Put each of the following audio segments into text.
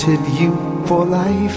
wanted you for life.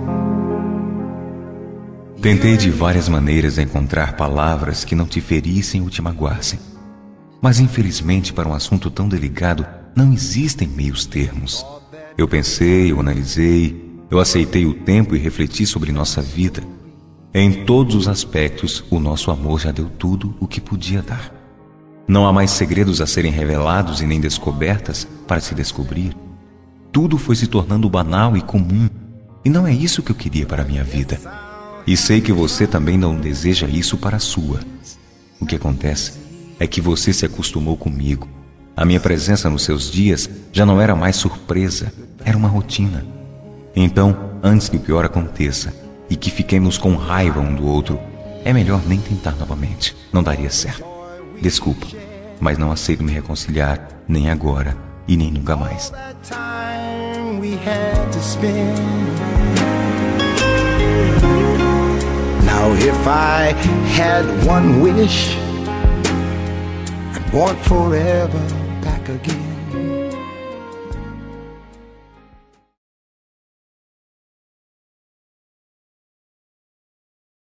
Tentei de várias maneiras encontrar palavras que não te ferissem ou te magoassem. Mas infelizmente para um assunto tão delicado não existem meios termos. Eu pensei, eu analisei, eu aceitei o tempo e refleti sobre nossa vida. Em todos os aspectos, o nosso amor já deu tudo o que podia dar. Não há mais segredos a serem revelados e nem descobertas para se descobrir. Tudo foi se tornando banal e comum. E não é isso que eu queria para a minha vida. E sei que você também não deseja isso para a sua. O que acontece é que você se acostumou comigo. A minha presença nos seus dias já não era mais surpresa, era uma rotina. Então, antes que o pior aconteça e que fiquemos com raiva um do outro, é melhor nem tentar novamente. Não daria certo. Desculpa, mas não aceito me reconciliar nem agora e nem nunca mais. Now if I had one wish, I'd want forever back again.